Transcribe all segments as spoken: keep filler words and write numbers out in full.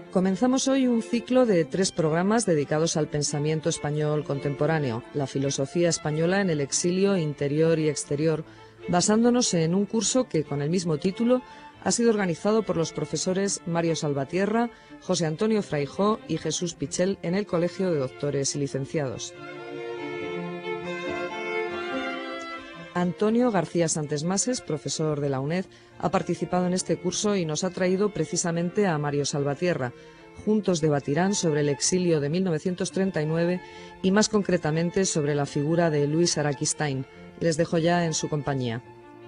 Comenzamos hoy un ciclo de tres programas dedicados al pensamiento español contemporáneo, la filosofía española en el exilio interior y exterior, basándonos en un curso que, con el mismo título, ha sido organizado por los profesores Mario Salvatierra, José Antonio Fraijó y Jesús Pichel en el Colegio de Doctores y Licenciados. Antonio García Santesmases, profesor de la UNED, ha participado en este curso y nos ha traído precisamente a Mario Salvatierra. Juntos debatirán sobre el exilio de mil novecientos treinta y nueve y más concretamente sobre la figura de Luis Araquistáin. Les dejo ya en su compañía.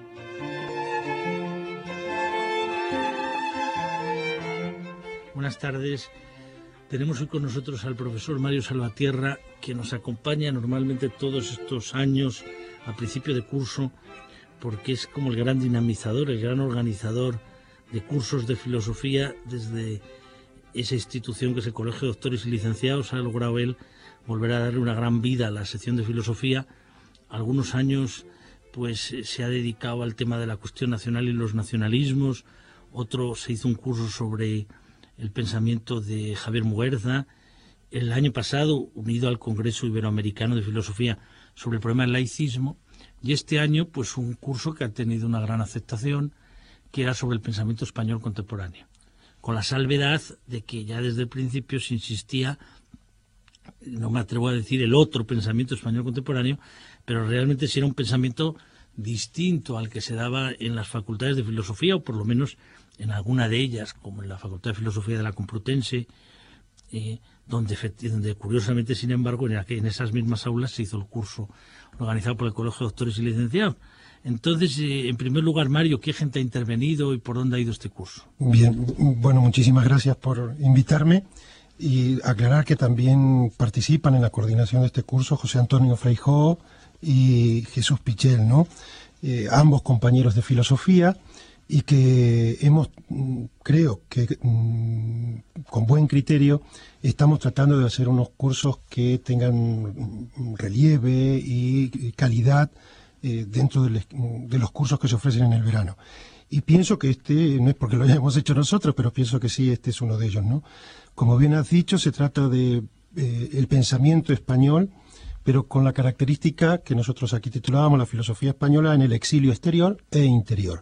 Buenas tardes. Tenemos hoy con nosotros al profesor Mario Salvatierra, que nos acompaña normalmente todos estos años a principio de curso, porque es como el gran dinamizador, el gran organizador de cursos de filosofía desde esa institución que es el Colegio de Doctores y Licenciados. Ha logrado él volver a darle una gran vida a la sección de filosofía. Algunos años pues se ha dedicado al tema de la cuestión nacional y los nacionalismos. Otro se hizo un curso sobre el pensamiento de Javier Muguerza. El año pasado, unido al Congreso Iberoamericano de Filosofía sobre el problema del laicismo, y este año pues un curso que ha tenido una gran aceptación, que era sobre el pensamiento español contemporáneo, con la salvedad de que ya desde el principio se insistía, no me atrevo a decir el otro pensamiento español contemporáneo, pero realmente sí era un pensamiento distinto al que se daba en las facultades de filosofía, o por lo menos en alguna de ellas, como en la Facultad de Filosofía de la Complutense, eh, donde, donde curiosamente, sin embargo, en, en esas mismas aulas se hizo el curso organizado por el Colegio de Doctores y Licenciados. Entonces, eh, en primer lugar, Mario, ¿qué gente ha intervenido y por dónde ha ido este curso? Bien, bueno, muchísimas gracias por invitarme y aclarar que también participan en la coordinación de este curso José Antonio Fraijó y Jesús Pichel, ¿no? Eh, ambos compañeros de filosofía, y que hemos, creo que con buen criterio, estamos tratando de hacer unos cursos que tengan relieve y calidad eh, dentro de, les, de los cursos que se ofrecen en el verano. Y pienso que este, no es porque lo hayamos hecho nosotros, pero pienso que sí, este es uno de ellos, ¿no? Como bien has dicho, se trata de eh, el pensamiento español, pero con la característica que nosotros aquí titulábamos la filosofía española en el exilio exterior e interior.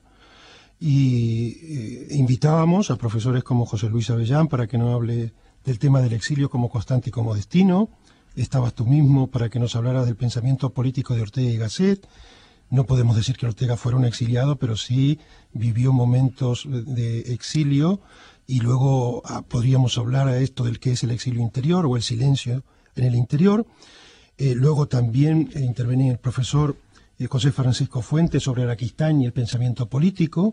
Y eh, invitábamos a profesores como José Luis Avellán para que nos hable del tema del exilio como constante y como destino. Estabas tú mismo para que nos hablaras del pensamiento político de Ortega y Gasset. No podemos decir que Ortega fuera un exiliado, pero sí vivió momentos de exilio, y luego ah, podríamos hablar a esto del que es el exilio interior o el silencio en el interior. Eh, luego también eh, intervenía el profesor eh, José Francisco Fuentes sobre Araquistáin y el pensamiento político.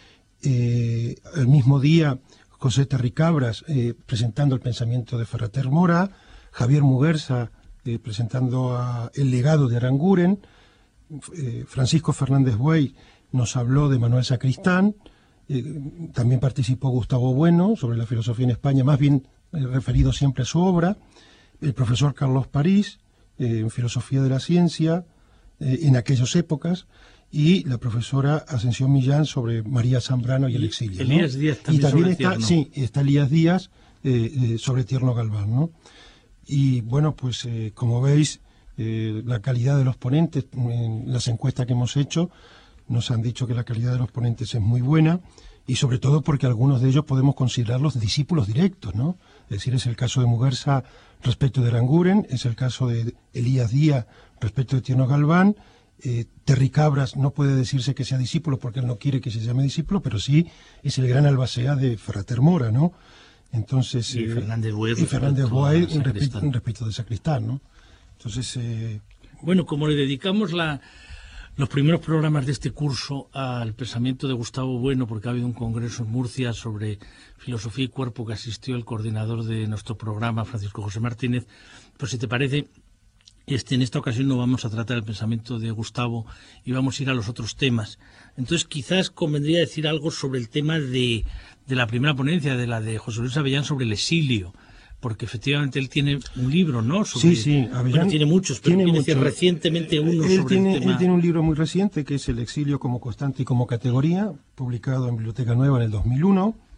Eh, el mismo día, José Terricabras eh, presentando el pensamiento de Ferrater Mora, Javier Muguerza eh, presentando a El legado de Aranguren, eh, Francisco Fernández Buey nos habló de Manuel Sacristán, eh, también participó Gustavo Bueno sobre la filosofía en España, más bien eh, referido siempre a su obra, el profesor Carlos París eh, en filosofía de la ciencia eh, en aquellas épocas, y la profesora Ascensión Millán sobre María Zambrano y, y el exilio. Elías ¿no? Díaz también, y también sobre está, Tierno. Sí, está Elías Díaz eh, eh, sobre Tierno Galván, ¿no? Y bueno, pues eh, como veis, eh, la calidad de los ponentes, en las encuestas que hemos hecho, nos han dicho que la calidad de los ponentes es muy buena, y sobre todo porque algunos de ellos podemos considerarlos discípulos directos, ¿no? Es decir, es el caso de Muguerza respecto de Aranguren, es el caso de Elías Díaz respecto de Tierno Galván. Eh, Terricabras no puede decirse que sea discípulo porque él no quiere que se llame discípulo, pero sí es el gran albacea de Ferrater Mora, ¿no? Entonces, y eh, Fernández Buey, y Fernández Buey respecto, respecto, respecto de Sacristán, ¿no? Entonces, eh, bueno, como le dedicamos la, los primeros programas de este curso al pensamiento de Gustavo Bueno, porque ha habido un congreso en Murcia sobre filosofía y cuerpo que asistió el coordinador de nuestro programa, Francisco José Martínez, pues si te parece, Este, en esta ocasión no vamos a tratar el pensamiento de Gustavo y vamos a ir a los otros temas. Entonces quizás convendría decir algo sobre el tema de, de la primera ponencia, de la de José Luis Avellán sobre el exilio, porque efectivamente él tiene un libro, ¿no? Sobre, sí, sí, Avellán bueno, tiene muchos, pero tiene tiene mucho. recientemente uno él sobre tiene, el tema. Él tiene un libro muy reciente que es El exilio como constante y como categoría, publicado en Biblioteca Nueva en el dos mil uno.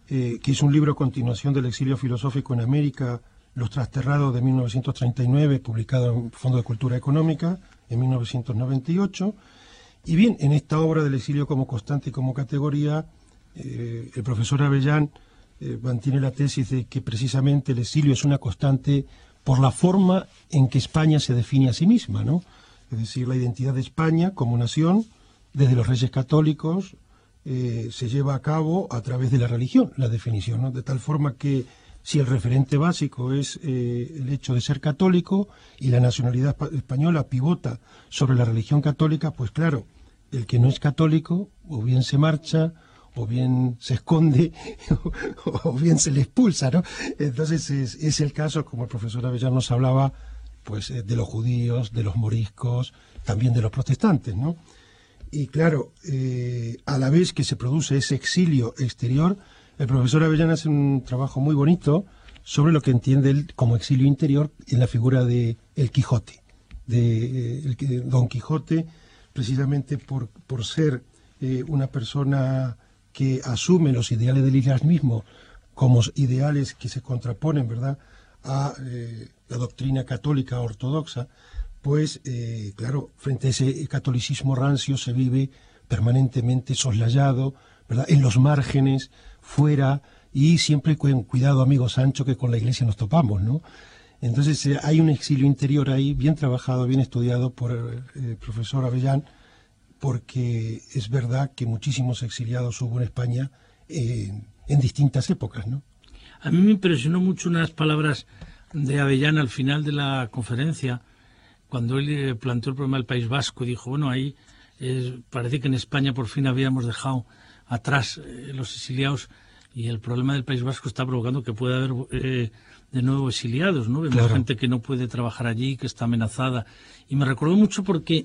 eh, que es un libro a continuación del exilio filosófico en América, Los Trasterrados de mil novecientos treinta y nueve, publicado en Fondo de Cultura Económica en mil novecientos noventa y ocho. Y bien, en esta obra del exilio como constante y como categoría, eh, el profesor Avellán eh, mantiene la tesis de que precisamente el exilio es una constante por la forma en que España se define a sí misma, ¿no? Es decir, la identidad de España como nación, desde los Reyes Católicos, eh, se lleva a cabo a través de la religión, la definición, ¿no? De tal forma que si el referente básico es eh, el hecho de ser católico y la nacionalidad española pivota sobre la religión católica, pues claro, el que no es católico o bien se marcha, o bien se esconde, o bien se le expulsa, ¿no? Entonces es, es el caso, como el profesor Avellán nos hablaba, pues de los judíos, de los moriscos, también de los protestantes, ¿no? Y claro, eh, a la vez que se produce ese exilio exterior, el profesor Avellán hace un trabajo muy bonito sobre lo que entiende él como exilio interior en la figura de el Quijote, de eh, el, Don Quijote, precisamente por, por ser eh, una persona que asume los ideales del islamismo como ideales que se contraponen, ¿verdad?, a eh, la doctrina católica ortodoxa, pues, eh, claro, frente a ese catolicismo rancio se vive permanentemente soslayado, ¿verdad?, en los márgenes, fuera, y siempre con cuidado, amigo Sancho, que con la Iglesia nos topamos, ¿no? Entonces eh, hay un exilio interior ahí, bien trabajado, bien estudiado por el eh, profesor Avellán, porque es verdad que muchísimos exiliados hubo en España eh, en distintas épocas, ¿no? A mí me impresionó mucho unas palabras de Avellán al final de la conferencia, cuando él eh, planteó el problema del País Vasco, y dijo, bueno, ahí eh, parece que en España por fin habíamos dejado atrás eh, los exiliados, y el problema del País Vasco está provocando que pueda haber eh, de nuevo exiliados, ¿no? Vemos claro. gente que no puede trabajar allí, que está amenazada. Y me recordó mucho porque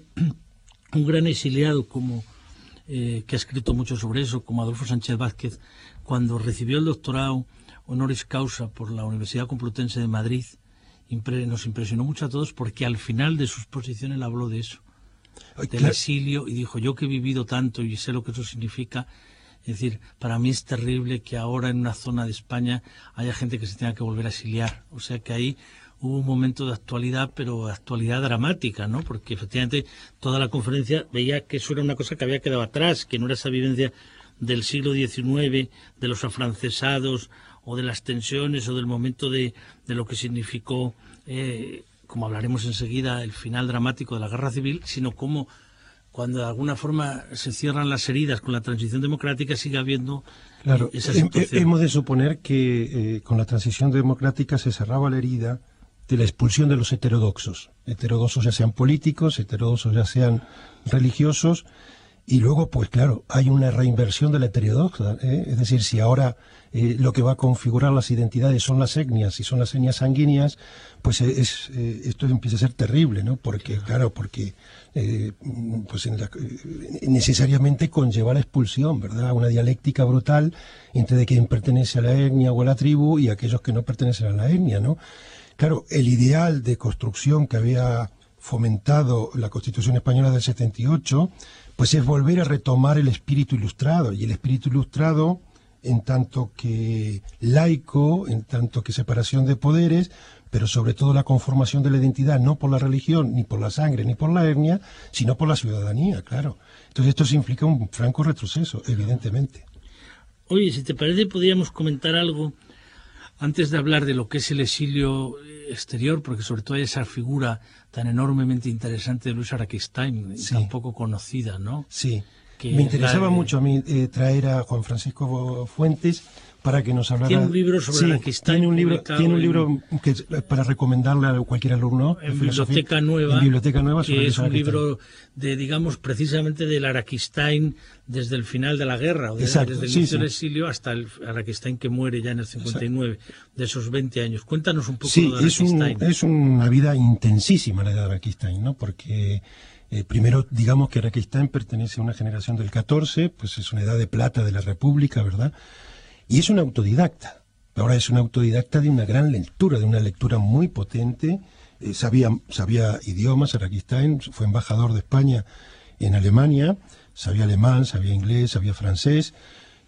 un gran exiliado como eh, que ha escrito mucho sobre eso, como Adolfo Sánchez Vázquez, cuando recibió el doctorado honoris causa por la Universidad Complutense de Madrid, impre, nos impresionó mucho a todos porque al final de su exposición él habló de eso, Ay, del claro. exilio, y dijo, yo que he vivido tanto y sé lo que eso significa. Es decir, para mí es terrible que ahora en una zona de España haya gente que se tenga que volver a exiliar. O sea que ahí hubo un momento de actualidad, pero actualidad dramática, ¿no? Porque efectivamente toda la conferencia veía que eso era una cosa que había quedado atrás, que no era esa vivencia del siglo diecinueve, de los afrancesados, o de las tensiones, o del momento de, de lo que significó, eh, como hablaremos enseguida, el final dramático de la guerra civil, sino como cuando de alguna forma se cierran las heridas con la transición democrática, sigue habiendo claro, esa situación. Hemos de suponer que eh, con la transición democrática se cerraba la herida de la expulsión de los heterodoxos, heterodoxos ya sean políticos, heterodoxos ya sean religiosos, y luego, pues claro, hay una reinversión de la heterodoxa, ¿eh? Es decir, si ahora eh, lo que va a configurar las identidades son las etnias y son las etnias sanguíneas, pues es, eh, esto empieza a ser terrible, ¿no? Porque, claro, porque eh, pues en la, eh, necesariamente conlleva la expulsión, ¿verdad? Una dialéctica brutal entre de quien pertenece a la etnia o a la tribu y aquellos que no pertenecen a la etnia, ¿no? Claro, el ideal de construcción que había fomentado la Constitución Española del setenta y ocho, pues es volver a retomar el espíritu ilustrado, y el espíritu ilustrado, en tanto que laico, en tanto que separación de poderes, pero sobre todo la conformación de la identidad, no por la religión, ni por la sangre, ni por la etnia, sino por la ciudadanía, claro. Entonces esto se implica un franco retroceso, evidentemente. Oye, si te parece, podríamos comentar algo antes de hablar de lo que es el exilio exterior, porque sobre todo hay esa figura tan enormemente interesante de Luis Araquistáin, sí. tan poco conocida, ¿no? Sí, que me interesaba la... mucho a mí eh, traer a Juan Francisco Fuentes para que nos hablara. Tiene un libro sobre sí, Araquistáin. Tiene un libro, tiene un libro que para recomendarle a cualquier alumno. En Biblioteca Nueva. En Biblioteca Nueva. Que es un libro de, digamos, precisamente del Araquistáin desde el final de la guerra, o de, Exacto, desde el sí, inicio sí. del exilio hasta el Araquistáin que muere ya en el cincuenta y nueve, Exacto. de esos veinte años. Cuéntanos un poco sí, de Araquistáin. Sí, es, es una vida intensísima la de Araquistáin, ¿no? Porque Eh, primero, digamos que Araquistáin pertenece a una generación del catorce, pues es una edad de plata de la República, ¿verdad? Y es un autodidacta. Ahora es un autodidacta de una gran lectura, de una lectura muy potente. Eh, sabía, sabía idiomas, Araquistáin fue embajador de España en Alemania, sabía alemán, sabía inglés, sabía francés.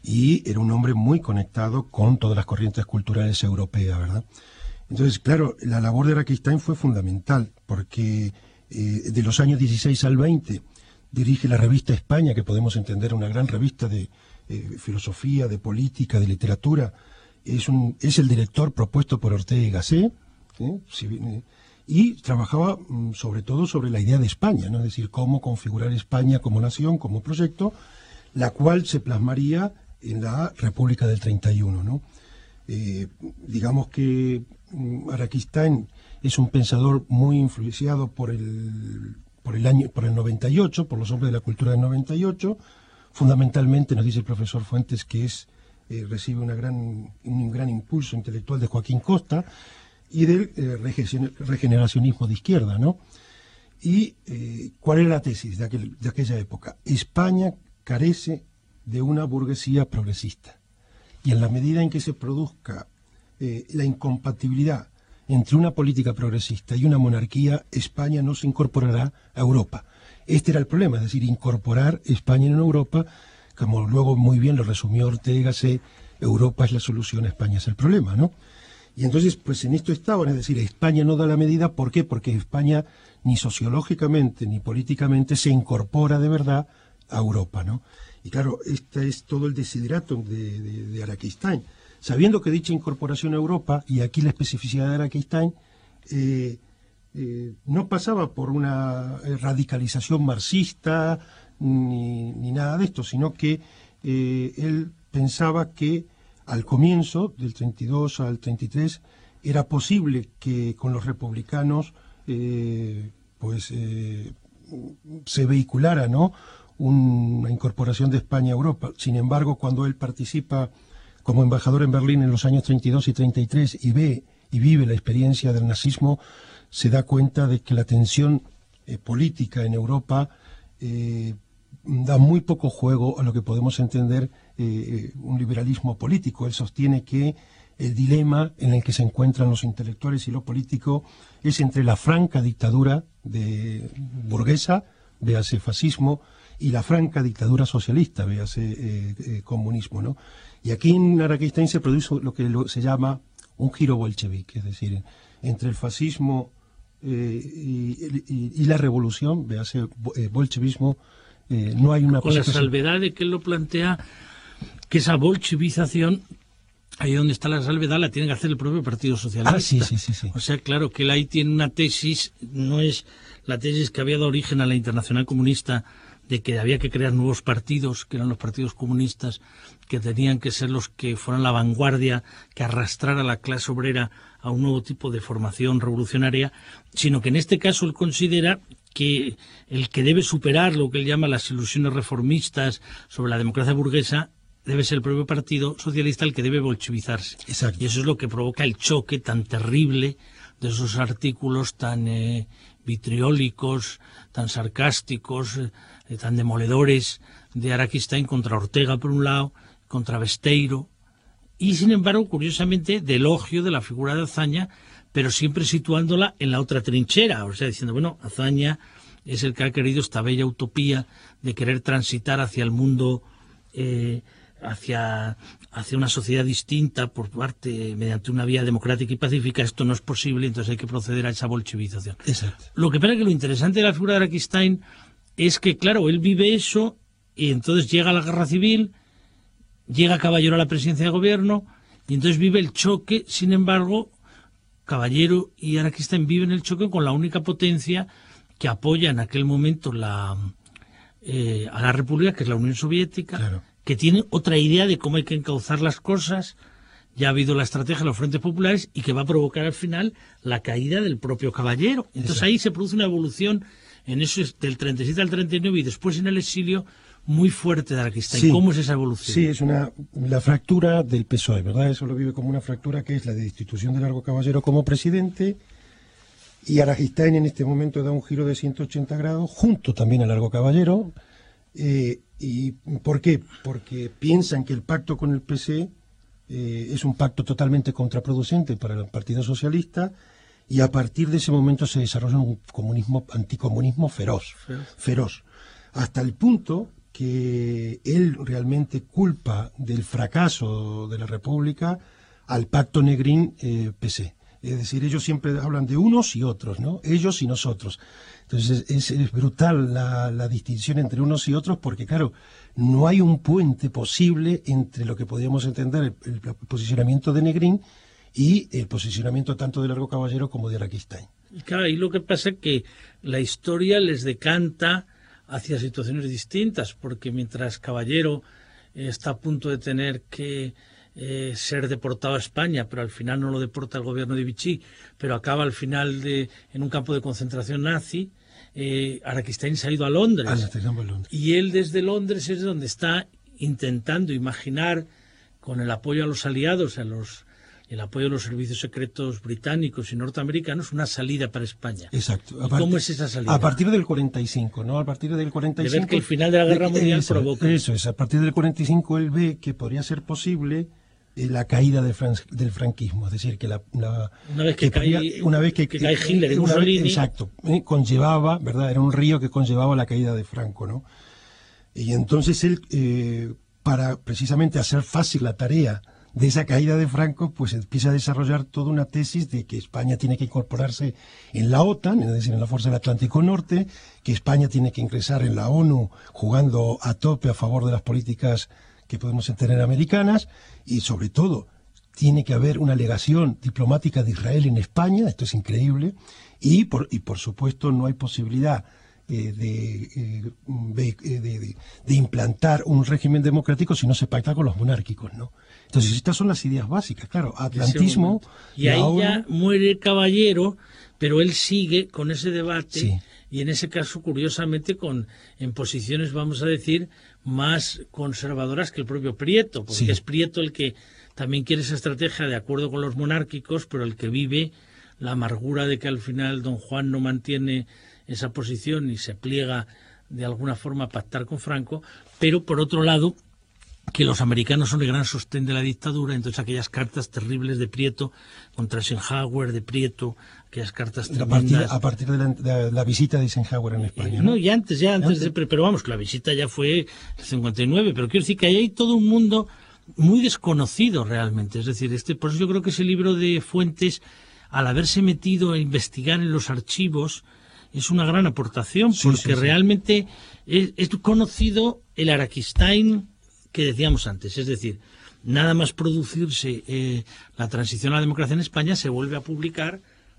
y era un hombre muy conectado con todas las corrientes culturales europeas, ¿verdad? Entonces, claro, la labor de Araquistáin fue fundamental, porque eh, de los años dieciséis al veinte dirige la revista España, que podemos entender una gran revista de eh, filosofía, de política, de literatura. Es, un, es el director propuesto por Ortega y Gasset, ¿sí? Si, eh, y trabajaba mm, sobre todo sobre la idea de España, ¿no? Es decir, cómo configurar España como nación, como proyecto, la cual se plasmaría en la República del treinta y uno, ¿no? Eh, digamos que mm, Araquistáin es un pensador muy influenciado por el, por el año, por el noventa y ocho, por los hombres de la cultura del noventa y ocho. Fundamentalmente nos dice el profesor Fuentes que es eh, recibe una gran, un gran impulso intelectual de Joaquín Costa y del eh, regeneracionismo de izquierda, ¿no? Y eh, ¿cuál era la tesis de, aquel, de aquella época? España carece de una burguesía progresista. Y en la medida en que se produzca eh, la incompatibilidad entre una política progresista y una monarquía, España no se incorporará a Europa. Este era el problema, es decir, incorporar España en Europa, como luego muy bien lo resumió Ortega y Gasset, Europa es la solución, España es el problema, ¿no? Y entonces, pues en esto estaban, es decir, España no da la medida, ¿por qué? Porque España ni sociológicamente ni políticamente se incorpora de verdad a Europa, ¿no? Y claro, este es todo el desideratum de, de, de Araquistáin. Sabiendo que dicha incorporación a Europa, y aquí la especificidad de Araquistáin, eh, eh, no pasaba por una radicalización marxista ni, ni nada de esto, sino que eh, él pensaba que al comienzo, del treinta y dos al treinta y tres, era posible que con los republicanos eh, pues eh, se vehiculara, ¿no?, una incorporación de España a Europa. Sin embargo, cuando él participa como embajador en Berlín en los años treinta y dos y treinta y tres y ve y vive la experiencia del nazismo, se da cuenta de que la tensión eh, política en Europa eh, da muy poco juego a lo que podemos entender eh, un liberalismo político. Él sostiene que el dilema en el que se encuentran los intelectuales y lo político es entre la franca dictadura de burguesa, véase fascismo, y la franca dictadura socialista, véase eh, eh, comunismo, ¿no? Y aquí en Araquistáin se produce lo que lo, se llama un giro bolchevique, es decir, entre el fascismo eh, y, y, y la revolución, véase eh, bolchevismo, eh, no hay una... Con la salvedad de que él lo plantea, que esa bolchevización, ahí donde está la salvedad, la tiene que hacer el propio Partido Socialista. Ah, sí, sí, sí, sí. O sea, claro, que él ahí tiene una tesis, no es la tesis que había dado origen a la Internacional Comunista, de que había que crear nuevos partidos, que eran los partidos comunistas, que tenían que ser los que fueran la vanguardia, que arrastrara a la clase obrera a un nuevo tipo de formación revolucionaria, sino que en este caso él considera que el que debe superar lo que él llama las ilusiones reformistas sobre la democracia burguesa debe ser el propio Partido Socialista el que debe bolchevizarse. Exacto. Y eso es lo que provoca el choque tan terrible de esos artículos tan eh, vitriólicos, tan sarcásticos, eh, tan demoledores de Araquistáin contra Ortega por un lado, contra Besteiro, y sin embargo, curiosamente, de elogio de la figura de Azaña, pero siempre situándola en la otra trinchera, o sea, diciendo, bueno, Azaña es el que ha querido esta bella utopía de querer transitar hacia el mundo, eh, hacia, hacia una sociedad distinta por parte, mediante una vía democrática y pacífica. Esto no es posible, entonces hay que proceder a esa bolchevización. Exacto. Lo que pasa es que lo interesante de la figura de Araquistáin es que, claro, él vive eso y entonces llega la guerra civil, llega Caballero a la presidencia de gobierno y entonces vive el choque. Sin embargo, Caballero y Araquistáin viven el choque con la única potencia que apoya en aquel momento la, eh, a la República, que es la Unión Soviética, claro, que tiene otra idea de cómo hay que encauzar las cosas. Ya ha habido la estrategia de los frentes populares y que va a provocar al final la caída del propio Caballero. Entonces Exacto. Ahí se produce una evolución en eso del treinta y siete al treinta y nueve y después en el exilio muy fuerte de Araquistáin. Sí, ¿cómo es esa evolución? Sí, es una la fractura del P S O E, ¿verdad? Eso lo vive como una fractura que es la destitución de Largo Caballero como presidente, y Araquistáin en este momento da un giro de ciento ochenta grados, junto también a Largo Caballero. Eh, ¿Y por qué? Porque piensan que el pacto con el P S E eh, es un pacto totalmente contraproducente para el Partido Socialista, y a partir de ese momento se desarrolla un comunismo, anticomunismo feroz, feroz, feroz, hasta el punto que él realmente culpa del fracaso de la República al pacto Negrín-P C. Es decir, ellos siempre hablan de unos y otros, ¿no? Ellos y nosotros. Entonces es, es brutal la, la distinción entre unos y otros porque, claro, no hay un puente posible entre lo que podríamos entender el, el posicionamiento de Negrín y el posicionamiento tanto de Largo Caballero como de Araquistáin. Y claro, ahí lo que pasa es que la historia les decanta hacia situaciones distintas, porque mientras Caballero eh, está a punto de tener que eh, ser deportado a España, pero al final no lo deporta el gobierno de Vichy, pero acaba al final de, en un campo de concentración nazi, eh, Araquistáin se ha ido a Londres. Ah, a Londres. Y él desde Londres es donde está intentando imaginar, con el apoyo a los aliados, a los el apoyo de los servicios secretos británicos y norteamericanos, una salida para España. Exacto. ¿Y cómo es esa salida? A partir del cuarenta y cinco, ¿no? A partir del cuarenta y cinco... De ver que el final de la Guerra Mundial eso, provoca... Eso es, a partir del cuarenta y cinco él ve que podría ser posible eh, la caída de Fran del franquismo, es decir, que la... la una vez que, que podría, cae, una vez que, que cae Hitler y una Mussolini... Vez, exacto, eh, conllevaba, ¿verdad? Era un río que conllevaba la caída de Franco, ¿no? Y entonces él, eh, para precisamente hacer fácil la tarea de esa caída de Franco, pues empieza a desarrollar toda una tesis de que España tiene que incorporarse en la OTAN, es decir, en la Fuerza del Atlántico Norte, que España tiene que ingresar en la ONU jugando a tope a favor de las políticas que podemos tener americanas, y sobre todo tiene que haber una legación diplomática de Israel en España, esto es increíble, y por, y por supuesto no hay posibilidad Eh, de, eh, de, de, de implantar un régimen democrático si no se pacta con los monárquicos, ¿no? Entonces estas son las ideas básicas, claro, atlantismo... Y ahí ONU, ya muere Caballero, pero él sigue con ese debate, sí. Y en ese caso, curiosamente, con en posiciones, vamos a decir, más conservadoras que el propio Prieto, porque sí. es Prieto el que también quiere esa estrategia de acuerdo con los monárquicos, pero el que vive la amargura de que al final don Juan no mantiene esa posición y se pliega de alguna forma a pactar con Franco, pero por otro lado que los americanos son el gran sostén de la dictadura, entonces aquellas cartas terribles de Prieto contra Eisenhower, de Prieto, aquellas cartas tremendas... A partir, a partir de, la, de la visita de Eisenhower en España, ¿no? No, y antes, ya antes, antes. De, pero vamos, que la visita ya fue el cincuenta y nueve, pero quiero decir que ahí hay todo un mundo muy desconocido realmente, es decir, este, por eso yo creo que ese libro de Fuentes, al haberse metido a investigar en los archivos, es una gran aportación, porque sí, sí, sí. realmente es, es conocido el Araquistáin que decíamos antes, es decir, nada más producirse eh, la transición a la democracia en España, se vuelve a publicar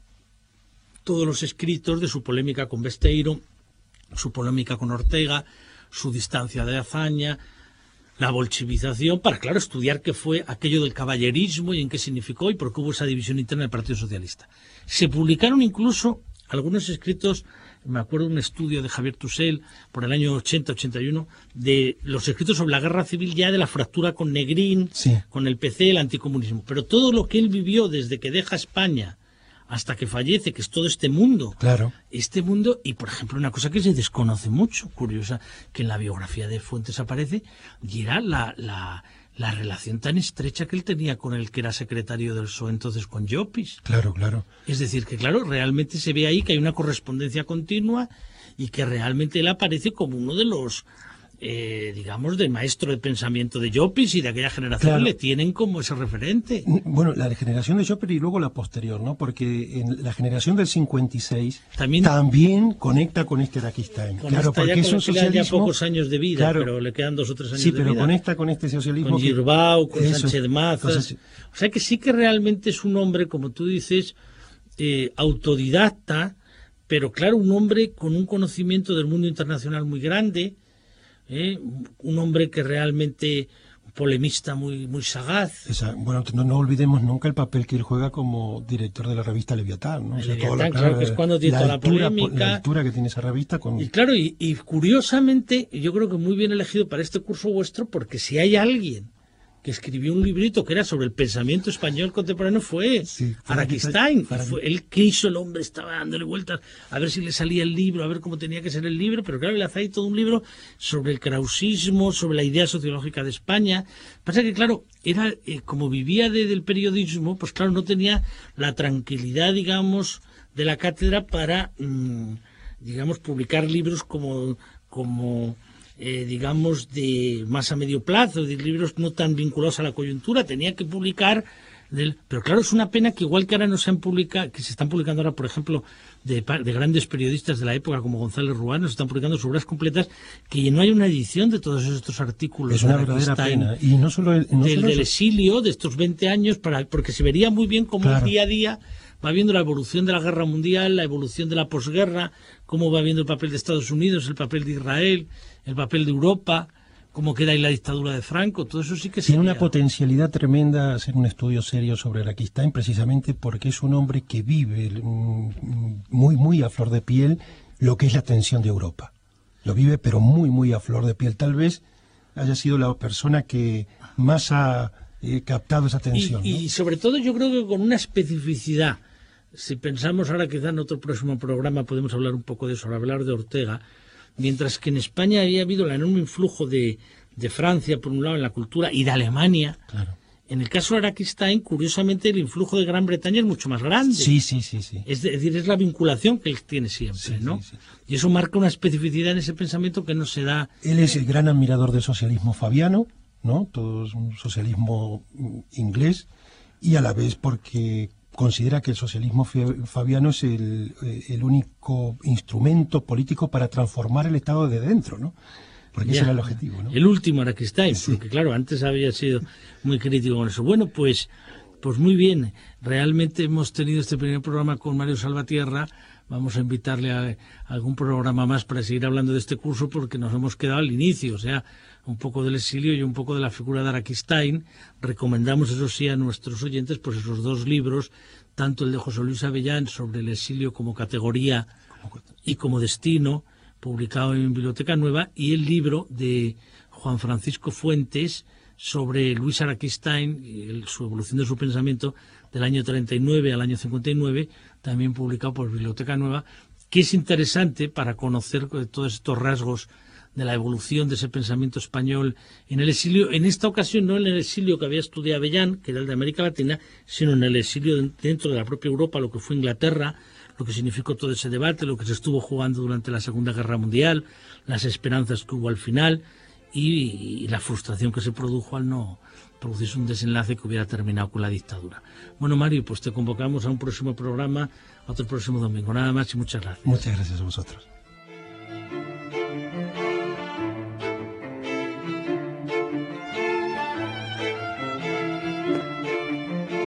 todos los escritos de su polémica con Besteiro, su polémica con Ortega, su distancia de hazaña, la bolchevización, para, claro, estudiar qué fue aquello del caballerismo y en qué significó y por qué hubo esa división interna del Partido Socialista. Se publicaron incluso algunos escritos, me acuerdo de un estudio de Javier Tussell por el año ochenta ochenta y uno, de los escritos sobre la guerra civil ya de la fractura con Negrín, sí. con el P C, el anticomunismo. Pero todo lo que él vivió desde que deja España hasta que fallece, que es todo este mundo. Claro. Este mundo, y por ejemplo una cosa que se desconoce mucho, curiosa, que en la biografía de Fuentes aparece, y era la... la la relación tan estrecha que él tenía con el que era secretario del P S O E entonces, con Llopis. Claro, claro. Es decir, que claro, realmente se ve ahí que hay una correspondencia continua y que realmente él aparece como uno de los, eh, digamos, del maestro de pensamiento de Llopis y de aquella generación, claro. Le tienen como ese referente. Bueno, la generación de Llopis y luego la posterior, ¿no? Porque en la generación del cincuenta y seis también, también conecta con este Araquistáin. Claro, porque es un socialismo... ya pocos años de vida, claro, pero le quedan dos o tres años sí, de vida. Sí, pero conecta con este socialismo... Con Girbau, con eso, Sánchez Mazas... Con... O sea que sí que realmente es un hombre, como tú dices, eh, autodidacta, pero claro, un hombre con un conocimiento del mundo internacional muy grande... ¿Eh? Un hombre que realmente, un polemista muy, muy sagaz. Esa, bueno, no, no olvidemos nunca el papel que él juega como director de la revista Leviatán, ¿no? O sea, Leviatán, la, claro, claro, que es cuando tiene toda la altura, polémica. La altura que tiene esa revista. Con... Y claro, y, y curiosamente, yo creo que muy bien elegido para este curso vuestro, porque si hay alguien que escribió un librito que era sobre el pensamiento español contemporáneo fue sí, Araquistáin. Fue, él quiso, el hombre estaba dándole vueltas a ver si le salía el libro, a ver cómo tenía que ser el libro, pero claro, le hace ahí todo un libro sobre el krausismo, sobre la idea sociológica de España. Pasa que, claro, era eh, como vivía de, del periodismo, pues claro, no tenía la tranquilidad, digamos, de la cátedra para, mmm, digamos, publicar libros como... como eh, digamos, de más a medio plazo, de libros no tan vinculados a la coyuntura, tenía que publicar. Del, pero claro, es una pena que igual que ahora no se han publicado, que se están publicando ahora, por ejemplo, de, de grandes periodistas de la época como González Ruano, se están publicando sus obras completas, que no hay una edición de todos estos artículos. Es una verdadera pena. Y no solo el, no del, solo del eso. exilio, de estos veinte años, para, porque se vería muy bien cómo Claro. el día a día va viendo la evolución de la guerra mundial, la evolución de la posguerra, cómo va viendo el papel de Estados Unidos, el papel de Israel, el papel de Europa, cómo queda ahí la dictadura de Franco, todo eso sí que Tiene sería... una potencialidad tremenda hacer un estudio serio sobre Araquistáin, precisamente porque es un hombre que vive mm, muy, muy a flor de piel lo que es la tensión de Europa. Lo vive, pero muy, muy a flor de piel. Tal vez haya sido la persona que más ha eh, captado esa tensión. Y, ¿no? y sobre todo yo creo que con una especificidad. Si pensamos ahora, quizá en otro próximo programa podemos hablar un poco de eso, hablar de Ortega. Mientras que en España había habido el enorme influjo de, de Francia, por un lado, en la cultura, y de Alemania. Claro. En el caso de Araquistáin, curiosamente, el influjo de Gran Bretaña es mucho más grande. Sí, sí, sí, sí. Es decir, es la vinculación que él tiene siempre, Sí, ¿no? sí, sí. Y eso marca una especificidad en ese pensamiento que no se da... Él es el gran admirador del socialismo fabiano, ¿no? Todo es un socialismo mm, inglés, y a la vez porque considera que el socialismo fe- fabiano es el, eh, el único instrumento político para transformar el Estado de dentro, ¿no? Porque ese Ya, era el objetivo, ¿no? El último Araquistáin, Sí. porque claro, antes había sido muy crítico con eso. Bueno, pues, pues muy bien. Realmente hemos tenido este primer programa con Mario Salvatierra. Vamos a invitarle a, a algún programa más para seguir hablando de este curso, porque nos hemos quedado al inicio, o sea, un poco del exilio y un poco de la figura de Araquistáin. Recomendamos, eso sí, a nuestros oyentes, pues esos dos libros, tanto el de José Luis Avellán sobre el exilio como categoría y como destino, publicado en Biblioteca Nueva, y el libro de Juan Francisco Fuentes sobre Luis Araquistáin, el, su evolución de su pensamiento del año treinta y nueve al año cincuenta y nueve, también publicado por Biblioteca Nueva, que es interesante para conocer todos estos rasgos de la evolución de ese pensamiento español en el exilio, en esta ocasión no en el exilio que había estudiado Avellán, que era el de América Latina, sino en el exilio dentro de la propia Europa, lo que fue Inglaterra, lo que significó todo ese debate, lo que se estuvo jugando durante la Segunda Guerra Mundial, las esperanzas que hubo al final y, y la frustración que se produjo al no producirse un desenlace que hubiera terminado con la dictadura. Bueno, Mario, pues te convocamos a un próximo programa, a otro próximo domingo. Nada más y muchas gracias. Muchas gracias a vosotros.